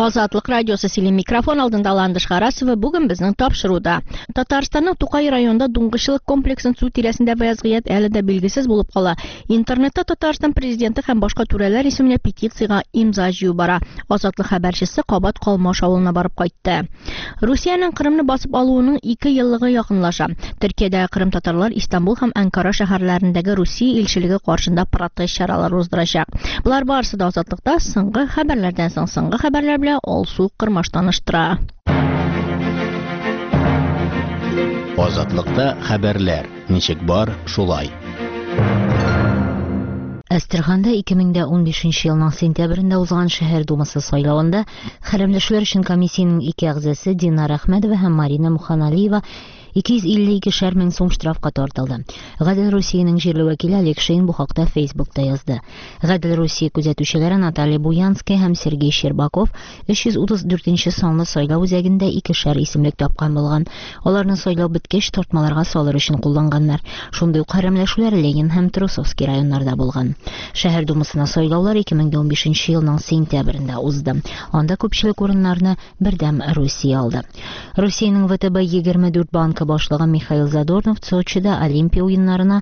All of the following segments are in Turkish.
Азатлык радиосы силен микрофон алдында Ландыш Харасова бүген безнең тапшыруда. Татарстанның Тукай районында дуңгызчылык комплексын су тирәсендә вазгыять әле дә билгесез булып кала. Интернетта Татарстан президенты һәм башка түрәләр исеменә петициягә имза җыю бара. Азатлык хәбәрчесе Кабат Калмаш авылына барып кайтты. Русиянең Кырымны басып алуының 2 еллыгы якынлаша. Төркиядәге кырым татарлар Истанбул һәм Анкара шәһәрләрендәге Русия илчелеге каршында протест чаралары уздырачак. Булар барысы да Азатлыкта соңгы хәбәрләрдән соңгы хәбәрләр белән Алсу Кырмаш таныштыра. Азатлыкта хәбәрләр. Ничек бар, шулай. Әстерханда 2015 елның сентябрендә узган шәһәр думасы сайлауында хәрәмләшүләр өчен комиссияның 2 әгъзасы Динар Әхмәдова һәм Марина Муханалиева 252 мең сум штрафка тартылды. Гадел Русиянең җирле вәкиле Олег Шейн бу хакта Фейсбукта язды. Гадел Русия күзәтүчеләре Наталья Буянская һәм Сергей Щербаков 334 санлы сайлау үзәгендә 2 исемлек тапкан булган. Аларны сайлау беткәч тартмаларга салыр өчен кулланганнар. Шундый ук хәрәмләшүләр Ленин һәм Трусовский районнарда булган. Шәһәр думасына сайлаулар 2015 елның сентябрендә узды. Анда күпчелек урыннарны бердәм Русия алды. Русиянең ВТБ 24 банкы башлыгы Михаил Задорнов Сочида Олимпия уеннарына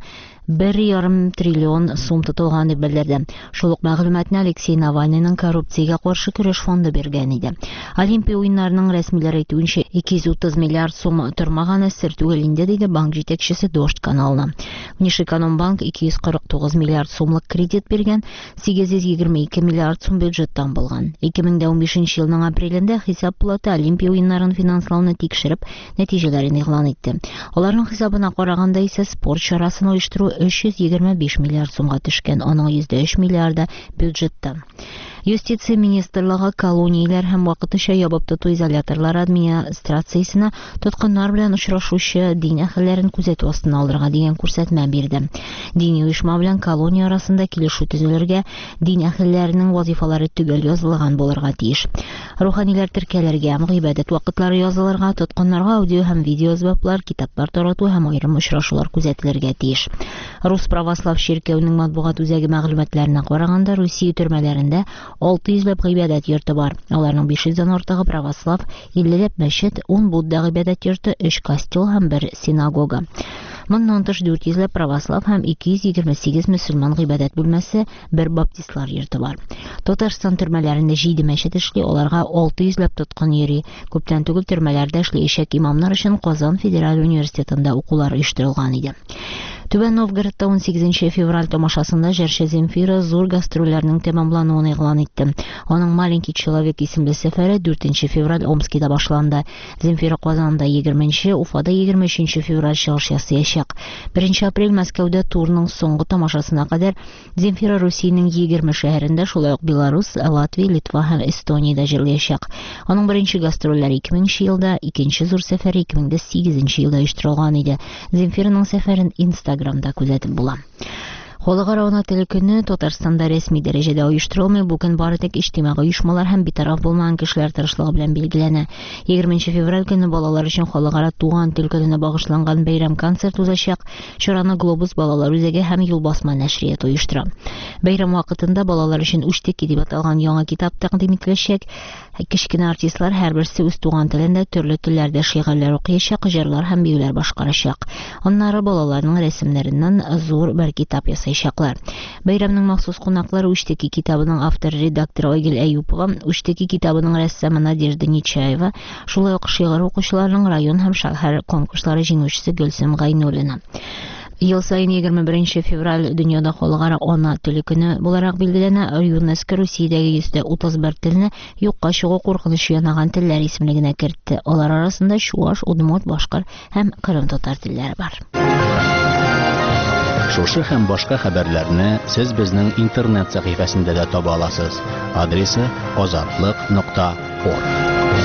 1,5 триллион сум тотылган дип белдерде. Шул ук мәгълүматны Алексей Навальныйның коррупциягә каршы көрәш фонды биргән иде. Олимпия уеннарының рәсмиләре әйтүенчә 230 миллиард сум тормаган әсер түгел инде диде банк җитәкчесе Дождь каналына. Внешэкономбанк 249 миллиард сумлык кредит биргән, 822 миллиард сум бюджеттан булган. 2015 елның апрелендә хисап палата Олимпия уеннарын финанслауны тикшереп, нәтиҗәләрен игълан итте. Аларның хисабына караганда исә спорт чарасын оештыру 325 миллиард сумга төшкән, аның 103 миллиарды бюджеттан. Юстиция министрлыгы колонияләр һәм вакытлыча ябып тоту изоляторлары администрациясенә тоткыннар белән очрашучы дин әһелләрен күзәтү астына алырга дигән күрсәтмә бирде. Дини оешма белән колония арасында килешү төзелергә, дин әһелләренең вазифалары төгәл язылган булырга тиеш. Руханиләр теркәләргә һәм гыйбадәт вакытлары язылырга, тоткыннарга аудио һәм видео әсбаплар, китаплар тарату һәм аерым очрашулар күзәтелергә тиеш. Рус православ чиркәүнең матбугат үзәге мәгълүматларына караганда, Русия төрмәләрендә 600 гыйбадәт йорты бар. Аларның 500-дән артыгы православ, 50 мәчет, 10 Будда гыйбадәт йорты, 3 костел һәм 1 синагога. Моннан тыш 400 православ һәм 228 мөселман гыйбадәт бүлмәсе, 1 баптистлар йорты бар. Татарстан төрмәләрендә 7 мәчет эшли, аларга 600 тоткын йөри. Күптән түгел төрмәләрдә эшләячәк имамнар өчен Казан Федераль университетында укулар оештырылган иде. Түбән Новгородта 18 февраль тамашасында җырчы Земфира зур гастрольләрнең тәмамлануын игълан итте. Аның «Маленький человек» исемле сәфәре 4 февраль Омскида башланды. Земфира Казанда 20, Уфада 23 февраль чыгыш ясаячак. 1 апрель Мәскәүдә турның соңгы тамашасына кадәр Земфира Русиянең 20 шәһәрендә, шулай ук Беларусь, Латвия, Литва һәм Эстониядә җырлаячак. Аның беренче гастрольләре 2000 елда, икенче зур сәфәре 2008 елда оештырылган иде. Земфираның сәфәрен Инстаграмда күзәтеп була. Халыкара ана теле көне Татарстанда рәсми дәрәҗәдә оештырылмый, бу көн бары тик иҗтимагый оешмалар һәм битараф булмаган кешеләр тырышлыгы белән билгеләнә. 20 февраль көне балалар өчен халыкара туган тел көненә багышланган бәйрәм концерт узачак. Чараны Глобус балалар үзәге һәм Юлбасма нәшрият оештыра. Бәйрәм вакытында балалар өчен «Үчтек» дип аталган яңа китап тәкъдим ителәчәк. Кечкенә артистлар һәрберсе үз туган телендә төрле телләрдә шигырьләр укыячак, җырлар һәм биюләр башкарачак. Аннары балаларның рәсемнәреннән зур бер китап ясаячаклар. Бәйрәмнең махсус кунаклары «Үчтеки» китабының авторы редактор Айгөл Әюпова, «Үчтеки» китабының рәссамы Надежда Нечаева, шулай ук шигырь укучыларның район һәм шәһәр конкурслары җиңүчесе Гөлсем Гайнуллина. Ел сайын 21 февраль дөньяда халыкара ана теле көне буларак билгеләнә. ЮНЕСКО Русиядәге 131 телне юкка чыгу куркынычы янаган телләр исемлегенә кертте. Алар арасында чуаш, удмурт, башкорт һәм кырым татар телләре бар. Шушы һәм башка хәбәрләрне сез безнең интернет сәхифәсендә дә таба аласыз. Адресы azatlyk.org.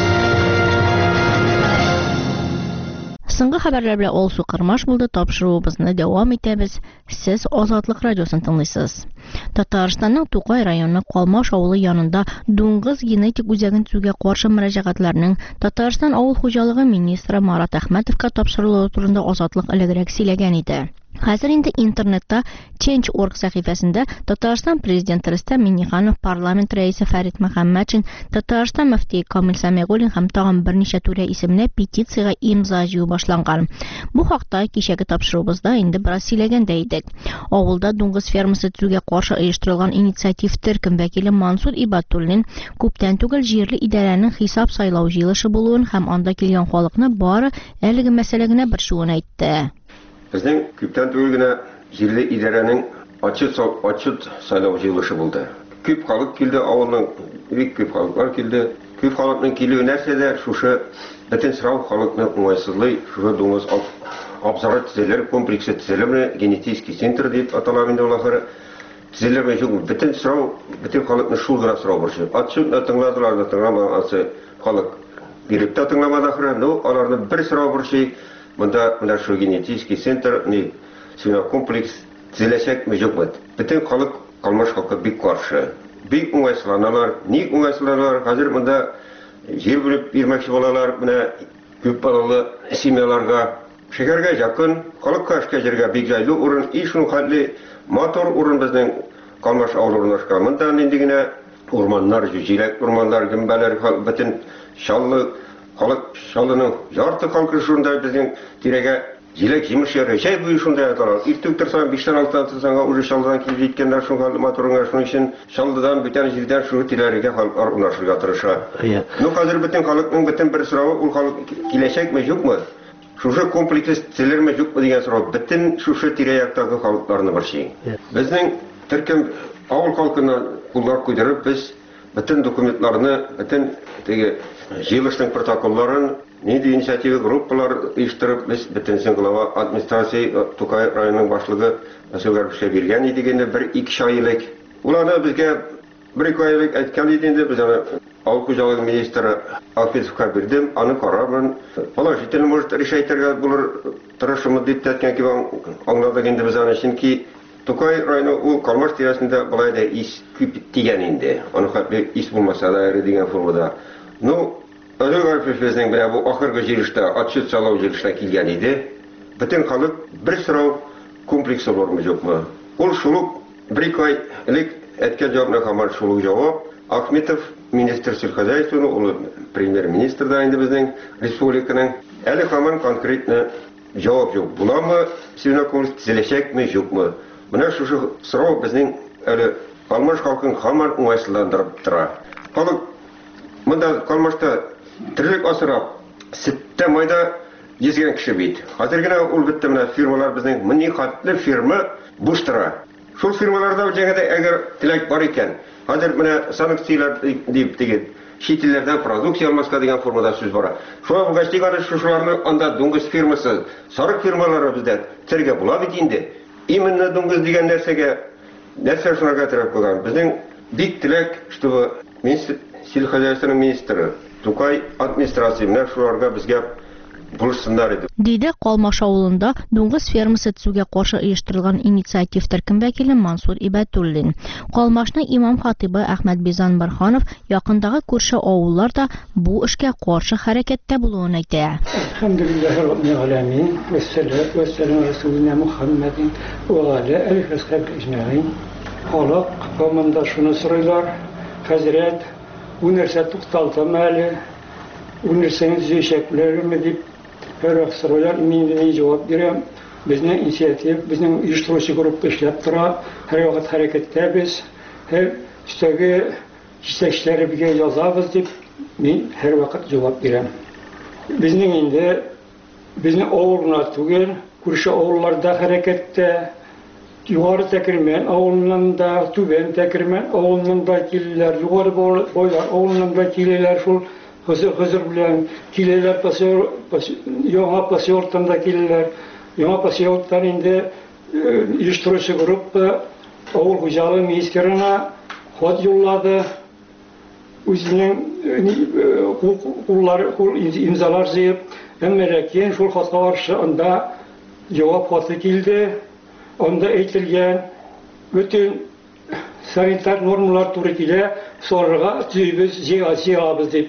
Соңгы хәбәрләр белән Алсу Кырмаш булды. Тапшыруыбызны дәвам итәбез. Сез Азатлык радиосын тыңлыйсыз. Татарстанның Тукай районы Калмаш авылы янында дуңгыз генетик үзәген төзүгә каршы мөрәҗәгатьләрнең Татарстан авыл хуҗалыгы министры Марат Әхмәтовка тапшырылуы турында Азатлык элегрәк сөйләгән иде. Хәзер инде интернетта Change.org сәхифәсендә Татарстан президенты Рөстәм Миңнеханов, парламент рәисе Фәрит Мөхәммәтшин, Татарстан мөфтие Камил Сәмигуллин һәм тагын берничә түрә исеменә петициягә имза җыю башланган. Бу хакта кичәге тапшыруыбызда инде бераз сөйләгән дә идек. Авылда дуңгыз фермасы төзүгә каршы оештырылган инициатив төркем вәкиле Мансур Ибатуллин күптән түгел җирле идарәнең хисап сайлау җыелышы булуын һәм анда килгән халыкны бары әлеге мәсьәлә генә борчуын әйтте. Безнең күптән түгел генә җирле идарәнең ачык сайлау җыелышы булды. Күп халык килде, авылның бик күп халыклар килде. Күп халыкның килүе нәрсәдә? Шушы бөтен сорау халыкны уңайсызлый, шушы дуңгыз абзары төзелер, комплексы төзелерме, генетический центр дип аталар инде улар. Төзелерме юкмы? Бөтен сорау, бөтен халыкны шул гына сорау борчый. Атчыкны тыңладылар да тыңламаган халык биреп тә тыңламады ахыры. Ну, аларны бер сорау борчый. Монда шул генетический центр, комплекс төзеләчәкме юкмы? Бөтен халык, Калмаш халкы бик каршы. Бик уңайсызланалар. Ник уңайсызланалар? Хәзер монда җир бүлеп бирмәкче булалар, менә күп балалы семьяларга, шәһәргә якын, халыкка эшкә җиргә бик җайлы урын, шуның хәтле матур урын безнең Калмаш авылы урнашкан. Монда инде генә урманнар, җиләк урманнар, гөмбәләр, бөтен шаллы халык, шаллының ярты халкы шунда безнең тирәгә җиләк җимеш яшәй буе шунда яталар. Иртүк торсаң 5-6 торсаң уже шалдан килеп җиткәннәр шуңа матурыңа, шуның өчен шалдан бүтән җирдән шул тирәгә халыклар урнашырга тырыша. Ну хәзер бөтен халыкның бөтен бер соравы, ул халык киләчәкме юкмы? Шушы комплекс төзелерме юкмы дигән сорау бөтен шушы тирә-яктагы халыкларны борчый. Безнең төркем авыл халкына куллар куйдырып, без бөтен документларны, бөтен теге җыелышның протоколларын, нинди инициатива группалар оештырып, без бөтенсен глава администрация Тукай районының башлыгы Мәсәүгәрбешкә биргән идек инде 1-2 ай элек. Уларны безгә 1-2 ай элек әйткән иде инде, без аны авыл хуҗалыгы министры Ахметовка бирдем, аны карармын. Положительно может решайтырга булыр тырышымы дип әйткән ки, аңладык инде без аны, чөнки Тукай районы ул Калмаш тирәсендә былай да ис күп тигән инде. Аны хәтле ис булмаса да дигән формада. Ну, Мәсәүгәрбешнең белән бу ахыргы җыелышта, отчет сайлау җыелышына килгән иде. Бөтен халык бер сорау комплексы бармы юкмы? Ул шул 1-2 ай элек әйткән җавапны һаман шул җавап. Ахметов министр сельхозхозяйства, ул премьер-министр да инде безнең республиканың. Әле һаман конкретно җавап юк. Буламы, комплекс төзеләчәкме юкмы? Менә шушы сорау безнең әле Калмаш халкын һаман уңайсызландырып тора. Халык монда Калмашта тирлек асырап, сөттә майда йөзгән кеше бит. Хәзер генә ул бетте, менә фирмалар безнең мини хатлы фирма буш тора. Шул фирмаларда җәгәдә әгәр теләк бар икән, хәзер менә санкциялар дип тигән, чит илләрдән продукция алмаска дигән формада сүз бара. Шуңа булгач дигән шуларны анда дуңгыз фирмасы, сарык фирмалары бездә тергә була бит инде. Именно дуңгыз дигән нәрсә шунага терәп куйган. Безнең бик теләк, чтобы сельхозхозяйственный министры, Тукай администрация менә шуларга безгә булышсыннар иде. Диде Калмаш авылында дуңгыз фермасы төзүгә каршы оештырылган инициатив төркем вәкиле Мансур Ибатуллин. Калмашның имам хатибы Әхмәт Бизан Барханов якындагы күрше авыллар да бу эшкә каршы хәрәкәттә булуын әйтә. Алхамдулиллаһи раббил аламин, вассалату вассаламу расулина Мухаммадин ва аля алиһи ва сахбиһи аҗмаин. Халык команда шуны сорыйлар. Хәзрәт, бу нәрсә тукталтамы әле? Бу нәрсәне төзәчәкләрме дип һәр сорыйлар. Мин җавап бирәм. Безнең инициатив, безнең оештыручы группа эшләп тора. Һәр вакыт хәрәкәттәбез. Һәр үстәге җитәкчеләребезгә язабыз дип мин һәр вакыт җавап бирәм. Безнең авылна түгел, күрше авылларда хәрәкәттә, югары Тәкермән авылынан да, түбән Тәкермән авылынан да киләләр, югары бойлар авылынан да киләләр, шул хәзер белән киләләр, яңа поселоктан да киләләр. Яңа поселоктан инде оештыручы группа авыл хуҗалыгы министрына хат юллады. Үзенең имзалар җыеп, әмма ләкин шул хатка каршы анда җавап хаты килде. Анда әйтелгән бөтен санитар нормалар туры килә, сорырга төзибез, җыябыз дип.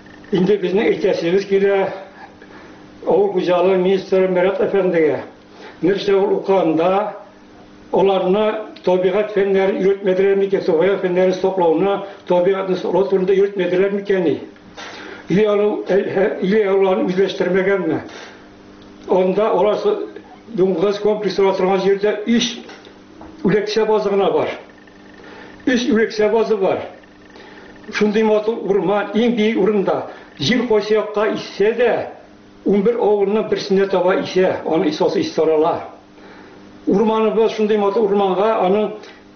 Инде безнең әйтәсебез килә авыл хуҗалыгы министры Мәрәт әфәндегә. Nerede okanda onlarına tabiat fenleri yürütmediler mi ki? Tabiat fenleri soklağına tabiatın soklağında yürütmediler mi ki? İle onların üzleştirmegen mi? Onda orası Dungaz kompleksi oturan yerde 3 ülekse bazına var. 3 ülekse bazı var. Şunday matı urman en büyük urunda jil koşuyakka ise de 11 oğlunun birisinde tava ise onu isası istaralar. Urmanı şunday matı urmanga onun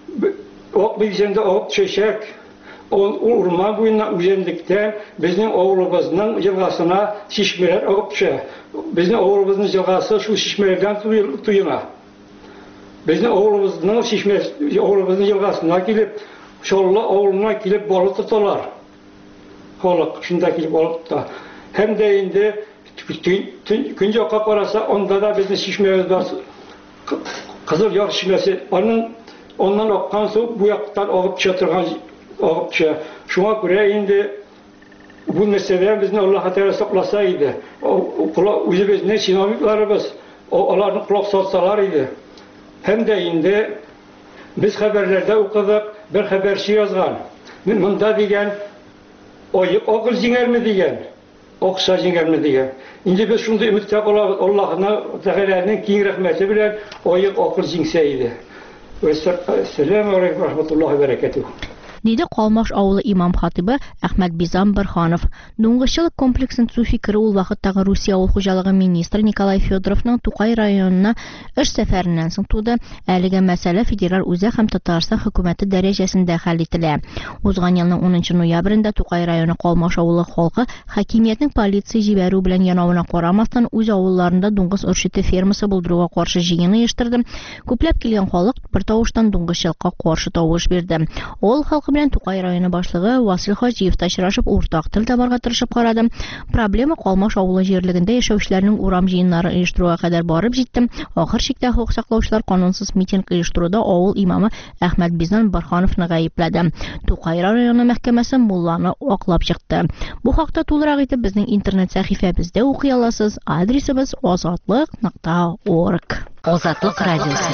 ok bizende ok çeşek o urman boyundan üzendikten bizim oğlumuzun yılgasına şişmeler akıpça. Bizim oğlumuzun yılgası şu şişmelerden tuyuna. Bizim oğlumuzun yılgasına gelip şolla oğluna gelip balık tutarlar. Halk şunda gelip balık tutar. Hem de indi günce kalk varasa onda da bizim şişmelerden kızıl yağ şişmesi ondan akkan su bu yaktan akıp çatırgan akıpça. Şuna göre indi bu meseleden bizni Allah'a Teala saklasaydı, özümüz ne sinamiklarımız, onların kulak salsalarıydı. Hem de indi biz haberlerde okuduk, bir haberçi yazgan. Bunda degen, oyuk okul zinger mi degen, oksa zinger mi degen. Şimdi biz şunda ümitlik Allah'ın Teala'nın kiyin rahmeti bilen oyuk okul zingseydi. Esselamu aleykum ve rahmetullahi ve berekatuhu. Deydi Qalmaş avulu imam xatibi Ahmet Bizan Birxanov. Дуңгышчылык комплексын төзү фикере ул вакыттагы Русия авыл хуҗалыгы министры Николай Федоровның Тукай районына эш сәфәреннән соң туды. Әлеге мәсьәлә федераль үзәк һәм Татарстан хөкүмәте дәрәҗәсендә хәл ителә. Узган елның 10 ноябрендә Тукай районы Qalmaş авылы халкы хакимиятнең полиция җибәрү белән янавына карамастан үз авылларында дуңгыз үрчете фермасы булдыруга каршы җыен оештырды. Күпләп килгән халык бер тавыштан дуңгышчылыкка каршы тавыш бирде. Ул халкы белән Тукай районы башлыгы Васил Хаҗиев ташрашып уртак тел табарга тырышып карады. Проблема Qalmaş авылы җирлегендә яшәүчеләрнең урам җыеннары оештыруга кадәр барып җитте. Ахыр чиктә хукук саклаучылар канунсыз митинг оештыруда авыл имамы Әхмәт Бизан Борхановны гаепләде. Тукай районы мәхкәмәсе мулланы аклап чыкты. Бу хакта тулырак итеп безнең интернет сәхифәбездә укый аласыз. Адресыбыз azatlyk.org. Азатлык радиосы.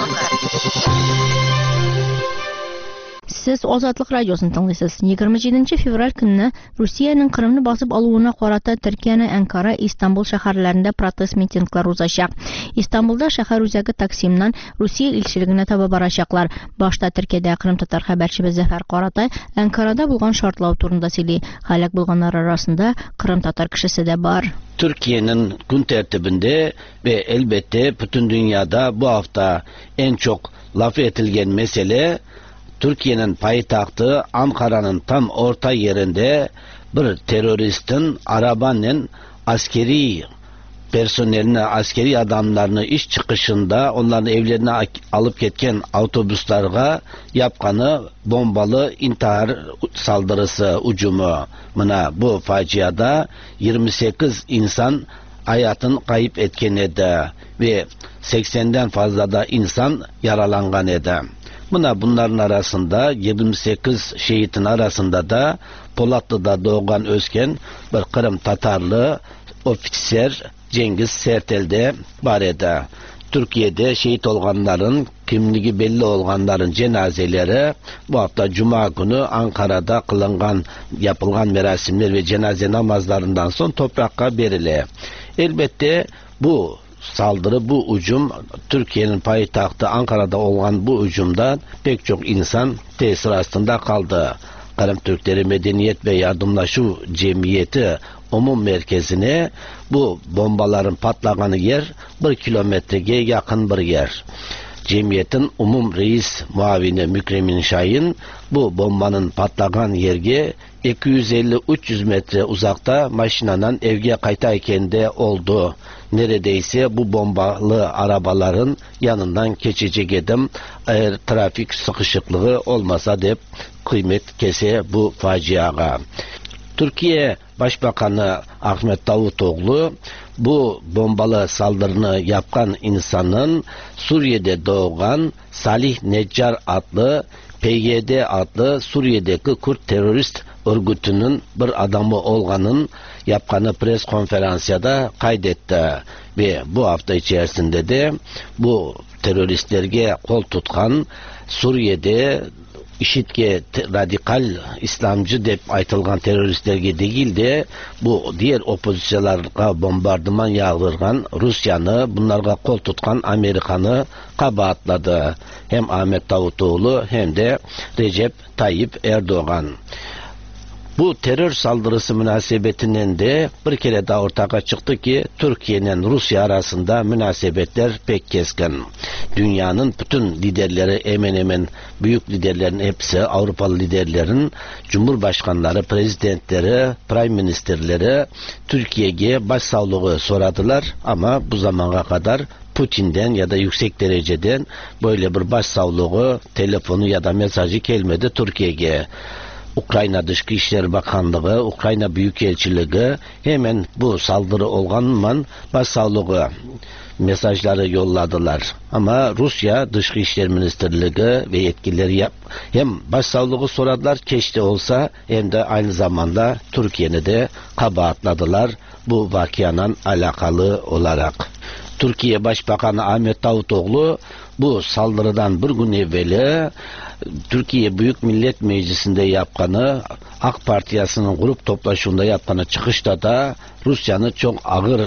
Siz Azatlyk радиосын тыңлыйсыз. 27 февраль көнне Русиянең Крымны басып алуына карата Төркиянең Анкара, Истанбул шәһәрләрендә протест митинглар узачак. Истанбулда шәһәр үзәге Таксимнан Русия илчелегенә таба барачаклар. Башта Төркиядә Крым татар хәбәрчебез Зафар Каратай Анкарада булган шартлау турында сөйли. Халык булганнар арасында Крым татар кешесе дә бар. Türkiye'nin gün tertibinde ve elbette bütün dünyada bu hafta en çok laf edilen mesele Türkiye'nin payitahtı Ankara'nın tam orta yerinde bir teröristin arabanın askeri personeline, askeri adamlarını iş çıkışında onların evlerine alıp gitken otobüslerine yapkanı bombalı intihar saldırısı ucumu. Bu faciada 28 insan hayatını kayıp etken edi ve 80'den fazla da insan yaralangan edi. Bunların arasında 28 şehitin arasında da Polatlı'da doğan özken bir Kırım Tatarlı ofisiyer Cengiz Sertel'de var edi. Türkiye'de şehit olanların, kimliği belli olanların cenazeleri bu hafta Cuma günü Ankara'da yapılan merasimler ve cenaze namazlarından sonra toprakka verile. Elbette bu saldırı, bu ucum, Türkiye'nin payitahtı Ankara'da olan bu ucumdan pek çok insan tesir altında kaldı. Kırım Türkleri Medeniyet ve Yardımlaşma Cemiyeti umum merkezine bu bombaların patlağanı yer 1 kilometreye yakın bir yer. Cemiyetin umum reis muavini Mükremin Şahin bu bombanın patlağan yerge 250-300 metre uzakta maşinadan evge kaytayken de oldu. Neredeyse bu bombalı arabaların yanından geçecek edim eğer trafik sıkışıklığı olmasa deyip kıymet kese bu faciaga. Türkiye Başbakanı Ahmet Davutoğlu bu bombalı saldırını yapan insanın Suriye'de doğan Salih Neccar adlı PYD adlı Suriye'deki Kürt terörist örgütünün bir adamı olganın yapkanı pres konferansiyada kaydetti ve bu hafta içerisinde de bu teröristlerge kol tutkan Suriye'de IŞİD'ge radikal İslamcı dep aytılgan teröristlerge değil de bu diğer opozisyonlarga bombardıman yağdırgan Rusya'nı, bunlarga kol tutkan Amerikan'ı kabahatladı. Hem Ahmet Davutoğlu hem de Recep Tayyip Erdoğan. Bu terör saldırısı münasebetinden de bir kere daha ortaya çıktı ki Türkiye'nin Rusya arasında münasebetler pek keskin. Dünyanın bütün liderleri, hemen hemen büyük liderlerin hepsi, Avrupalı liderlerin cumhurbaşkanları, prezidentleri, prime ministerleri Türkiye'ye başsağlığı soradılar ama bu zamana kadar Putin'den ya da yüksek dereceden böyle bir başsağlığı telefonu ya da mesajı gelmedi Türkiye'ye. Ukrayna Dışkı İşleri Bakanlığı, Ukrayna Büyükelçiliği hemen bu saldırı olganman başsağlığı mesajları yolladılar. Ama Rusya Dışkı İşleri Ministerliği ve yetkilileri hem başsağlığı soradılar, keşke olsa, hem de aynı zamanda Türkiye'ni de kabahatladılar bu vakianın alakalı olarak. Türkiye Başbakanı Ahmet Davutoğlu bu saldırıdan bir gün evveli Türkiye Büyük Millet Meclisi'nde yapkanı, AK Partiyasının grup toplaşımında yapkanı çıkışta da Rusya'nın çok ağır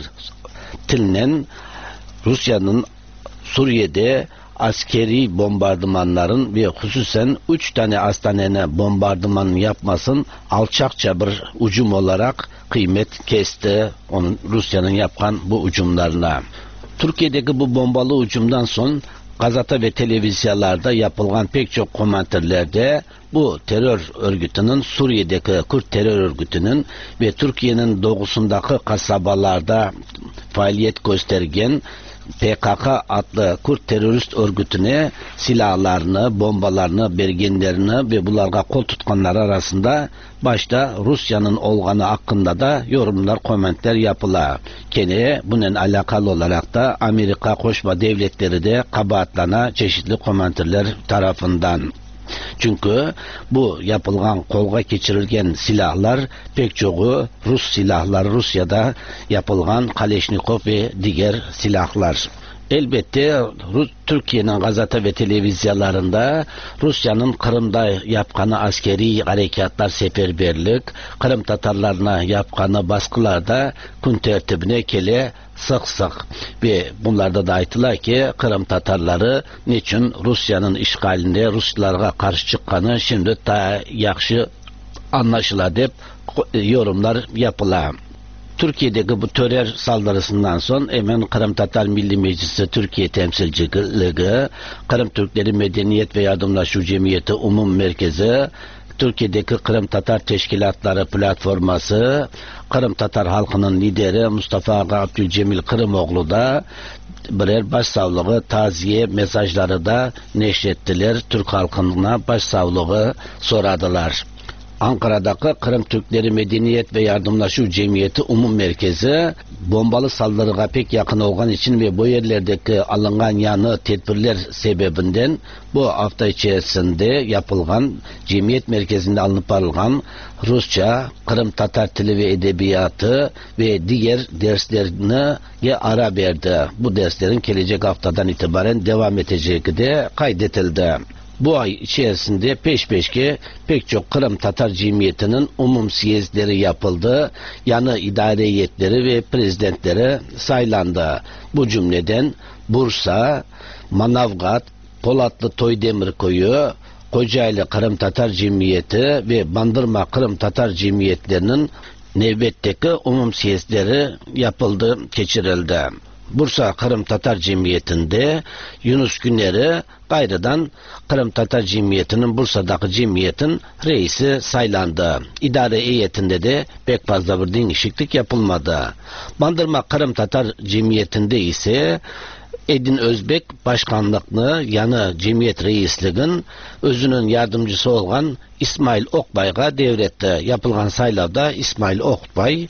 tilinden Rusya'nın Suriye'de askeri bombardımanların ve hususen 3 tane hastaneye bombardıman yapmasın alçakça bir ucum olarak kıymet kesti onun Rusya'nın yapkan bu ucumlarına. Türkiye'deki bu bombalı ucumdan son gazete ve televizyonlarda yapılan pek çok komenterlerde bu terör örgütünün, Suriye'deki Kürt terör örgütünün ve Türkiye'nin doğusundaki kasabalarda faaliyet göstergen PKK adlı Kürt terörist örgütüne silahlarını, bombalarını, bergenlerini ve bunlarga kol tutkanlar arasında başta Rusya'nın olganı hakkında da yorumlar, komentler yapıla. Kene bunun alakalı olarak da Amerika Koşma Devletleri de kabahatlana çeşitli komenterler tarafından. Çünkü bu yapılgan, kolga geçirilgen silahlar pek çoğu Rus silahlar, Rusya'da yapılgan Kaleşnikov ve diğer silahlar. Elbette Türkiye'nin gazete ve televizyonlarında Rusya'nın Kırım'da yapkanı askeri harekatlar, seferberlik, Kırım Tatarlarına yapkanı baskılarda gün tertibine kele sık ve bunlarda da aytılar ki Kırım Tatarları niçin Rusya'nın işgalinde Ruslarga karşı çıkkanı şimdi daha yakşı anlaşıla deyip yorumlar yapılar. Türkiye'deki bu terör saldırısından sonra hemen Kırım Tatar Milli Meclisi Türkiye Temsilciliği, Kırım Türkleri Medeniyet ve Yardımlaşma Cemiyeti Umum Merkezi, Türkiye'deki Kırım Tatar Teşkilatları Platforması, Kırım Tatar halkının lideri Mustafa Abdülcemil Kırımoğlu da birer başsağlığı, taziye mesajları da neşrettiler. Türk halkına başsağlığı soradılar. Ankara'daki Kırım Türkleri Medeniyet ve Yardımlaşma Cemiyeti Umum Merkezi bombalı saldırıga pek yakın olan için ve bu yerlerdeki alıngan yanı tedbirler sebebinden bu hafta içerisinde yapılgan cemiyet merkezinde alınıp alıngan Rusça, Kırım Tatar Dili ve Edebiyatı ve diğer derslerine ara verdi. Bu derslerin gelecek haftadan itibaren devam edeceği de kaydetildi. Bu ay içerisinde peşpeşke pek çok Kırım Tatar Cemiyeti'nin umum siyezdleri yapıldı. Yanı idare heyetleri ve prezidentleri saylandı. Bu cümleden Bursa, Manavgat, Polatlı Toydemirkoyu, Kocaeli Kırım Tatar Cemiyeti ve Bandırma Kırım Tatar Cemiyetlerinin nöbetteki umum siyezdleri yapıldı, geçirildi. Bursa Kırım Tatar Cemiyeti'nde Yunus Güner'i gayrıdan Kırım Tatar Cemiyeti'nin Bursa'daki cemiyetin reisi saylandı. İdare heyetinde de pek fazla bir değişiklik yapılmadı. Bandırma Kırım Tatar Cemiyeti'nde ise Edin Özbek başkanlıkını yanı cemiyet reisliğin özünün yardımcısı olan İsmail Okbay'a devretti. Yapılgan saylavda İsmail Okbay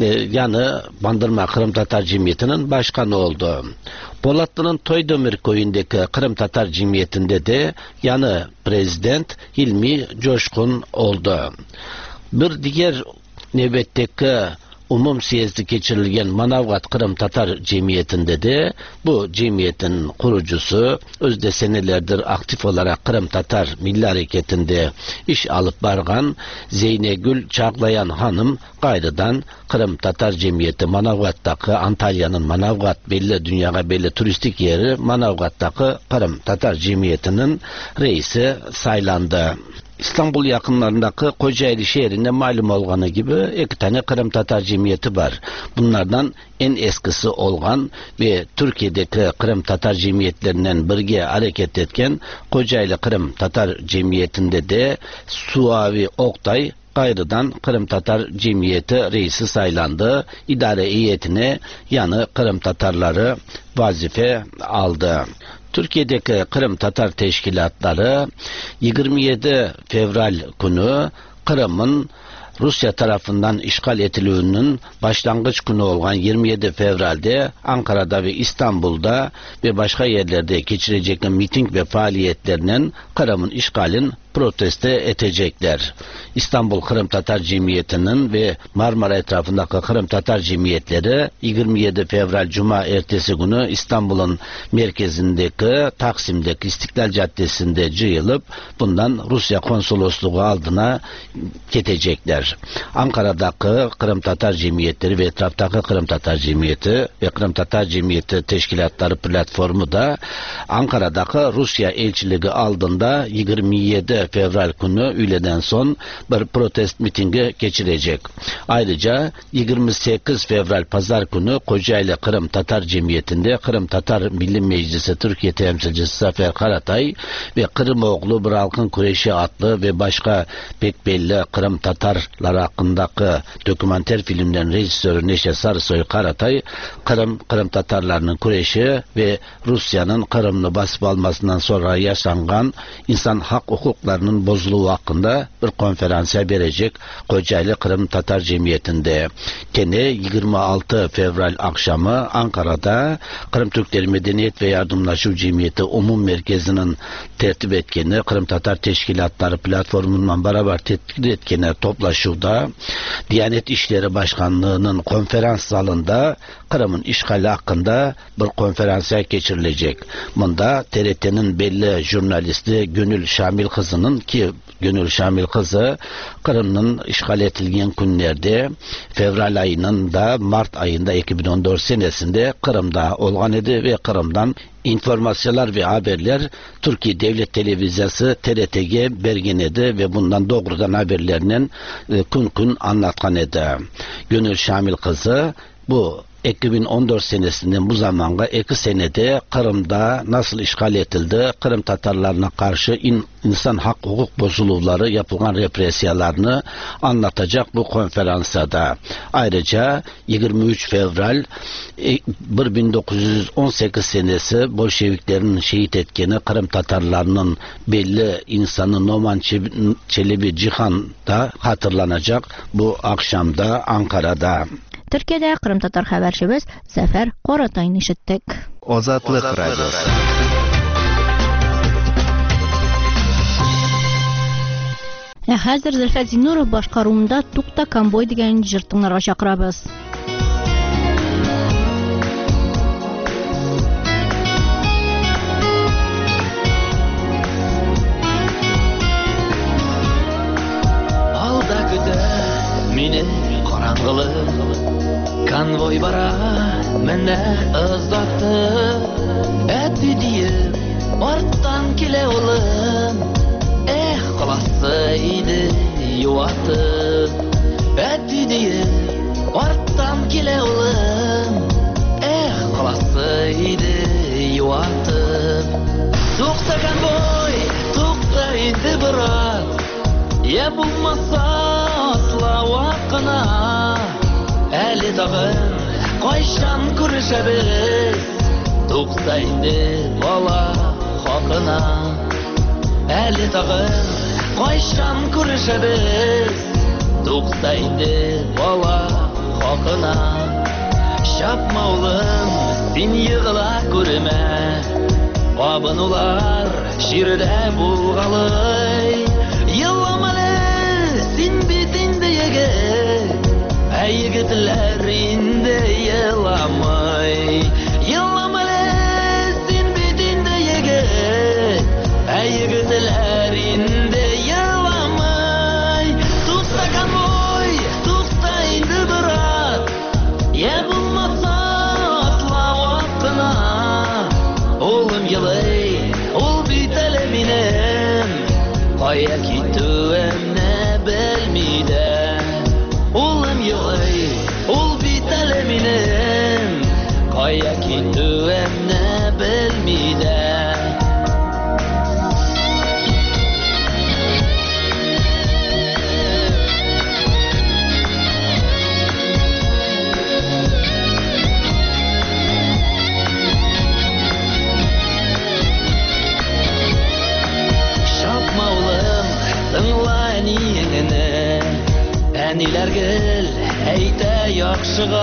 yanı Bandırma Kırım Tatar Cemiyeti'nin başkanı oldu. Polatlı'nın Toydemir köyündeki Kırım Tatar Cemiyeti'nde de yanı prezident Hilmi Coşkun oldu. Bir diğer nöbetteki umum siyasi geçirilgen Manavgat Kırım Tatar Cemiyeti'nde de bu cemiyetin kurucusu özde senelerdir aktif olarak Kırım Tatar Milli Hareketi'nde iş alıp bargan Zeynegül Çağlayan hanım gayrıdan Kırım Tatar Cemiyeti Manavgat'taki Antalya'nın Manavgat belli dünyaya belli turistik yeri Manavgat'taki Kırım Tatar Cemiyeti'nin reisi saylandı. İstanbul yakınlarındaki Kocaeli şehrinde malum olganı gibi iki tane Kırım Tatar Cemiyeti var. Bunlardan en eskisi olgan ve Türkiye'deki Kırım Tatar Cemiyetlerinden birge hareket etken Kocaeli Kırım Tatar Cemiyeti'nde de Suavi Oktay gayrıdan Kırım Tatar Cemiyeti reisi saylandı. İdare heyetine yanı Kırım Tatarları vazife aldı. Türkiye'deki Kırım Tatar teşkilatları 27 Fevral günü Kırım'ın Rusya tarafından işgal edildiğinin başlangıç günü olan 27 Fevral'de Ankara'da ve İstanbul'da ve başka yerlerde geçirecekleri miting ve faaliyetlerinin Kırım'ın işgalin protesto edecekler. İstanbul Kırım Tatar Cemiyeti'nin ve Marmara etrafındaki Kırım Tatar Cemiyetleri 27 Fevral Cuma ertesi günü İstanbul'un merkezindeki Taksim'deki İstiklal Caddesi'nde cıyılıp bundan Rusya konsolosluğu aldığına gidecekler. Ankara'daki Kırım Tatar Cemiyetleri ve etraftaki Kırım Tatar Cemiyeti ve Kırım Tatar Cemiyeti Teşkilatları platformu da Ankara'daki Rusya elçiliği aldığında 27 Fevral günü öğleden son bir protest mitingi geçirecek. Ayrıca 28 Fevral Pazar günü Kocaeli Kırım Tatar Cemiyeti'nde Kırım Tatar Milli Meclisi Türkiye temsilcisi Zafer Karatay ve Kırımoğlu Bir Halkın Kureyşi adlı ve başka pek belli Kırım Tatarlar hakkındaki dokümanter filmlerin rejisörü Neşe Sarısoy Karatay, Kırım Tatarlarının Kureyşi ve Rusya'nın Kırım'ını basıp almasından sonra yaşanan insan hak hukuklarının bozuluğu hakkında bir konferansa verecek Kocaeli Kırım Tatar Cemiyeti'nde. Gene 26 Fevral akşamı Ankara'da Kırım Türkleri Medeniyet ve Yardımlaşma Cemiyeti Umum Merkezi'nin tertip etkeni Kırım Tatar Teşkilatları platformundan beraber tertip etkeni toplaşıda Diyanet İşleri Başkanlığı'nın konferans salında Kırım'ın işgali hakkında bir konferansa geçirilecek. Bunda TRT'nin belli jurnalisti Gönül Şamil kızının ki Gönül Şamil kızı Kırım'ın işgal edilgen günlerde Fevral ayının da Mart ayında 2014 senesinde Kırım'da olgan idi ve Kırım'dan informasyonlar ve haberler Türkiye Devlet Televizyası TRT'ye bergen edi ve bundan doğrudan haberlerinin gün anlatkan edi. Gönül Şamil kızı bu 2014 senesinden bu zamanga 2 senede Kırım'da nasıl işgal edildi, Kırım Tatarlarına karşı insan hak hukuk bozuluvları yapılan represiyalarını anlatacak bu konferansada. Ayrıca 23 Fevral 1918 senesi Bolşeviklerin şehit etkeni Kırım Tatarlarının belli insanı Noman Çelebi Cihan da hatırlanacak bu akşamda Ankara'da. Türkiye'de Kırım Tatar haberçimiz Zafer Karatay'ını işittik. Ozatlık Radyosu. Hazır Zülfat Zinurov başqaruvunda Tukta Konvoy degan jırtыңlarga chaqiramiz. Alda güde meni qarang'iliq konvoy bara mene ızdattı etdi diyip ortdan kele oğlum qalasıydı yuvatı etdi diyip ortdan kele oğlum qalasıydı yuvatı Tukta konvoy tukta indi bırak ya bulmasa asla vakına Eli dağın koyşan kuruşabiz Tuksaydı valla hakına Eli dağın koyşan kuruşabiz Tuksaydı valla hakına Şapma oğlum sen yığıla görme Abın ular şirde bulgalı Yıllamalı sen bitinde Кая китүемне белмиләр. Әниләр гел әйтә яхшыга,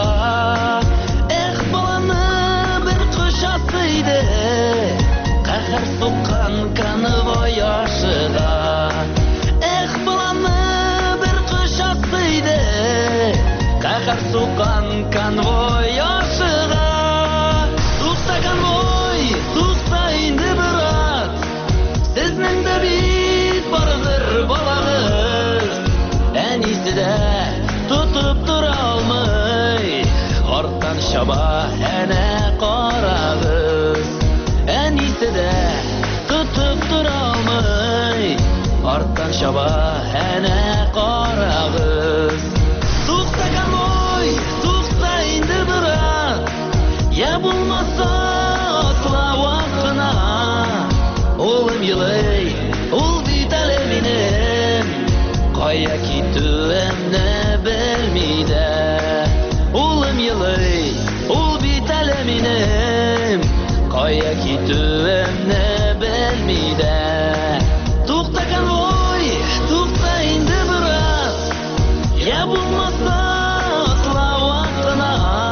эх баланы бер кошасы иде, каһәр суккан конвой ашыга. Эх баланы бер кошасы иде, каһәр суккан конвой ашыга. Тукта конвой, тукта инде брат, сезнең дә бит бардыр балагыз. Әнисе дә тотып тора алмый, арттан шаба әнә карагыз. Әнисе дә тотып тора алмый, арттан шаба әнә карагыз. Тукта конвой, тукта инде брат, я булмаса атла вакытына. Улым елый, ул бит әле минем, кая китүемне белми дә. Улым елый, ул бит әле минем, кая китүемне белми дә. Тукта конвой, тукта инде брат, я булмаса атла вакытына.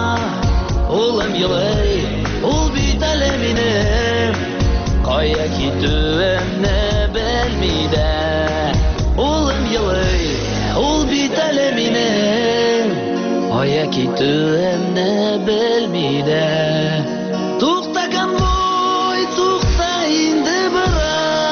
Улым елый, ул бит әле минем, кая китүемне белми дә. Улым елый, ул бит әле минем, кая китүемне белми дә. Тукта конвой, тукта инде брат.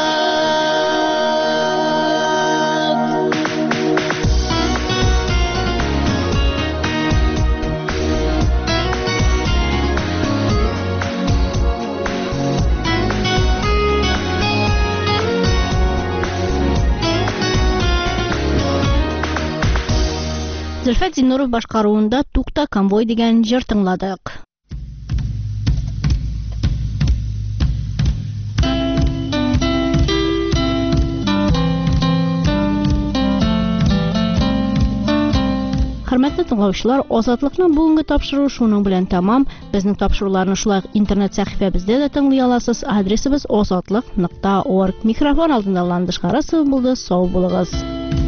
Зөлфәт Зиннуров башкаруында Тукта конвой дигән җыр тыңладык. Хөрмәтле тыңлаучылар, Азатлыкның бүгенге тапшыруы шуның белән тамам. Безнең тапшыруларны шулай интернет сәхифәбездә дә тыңлый аласыз. Адресыбыз azatlык.org. Микрофон алдында Ландыш Гарасов булды. Сау булыгыз.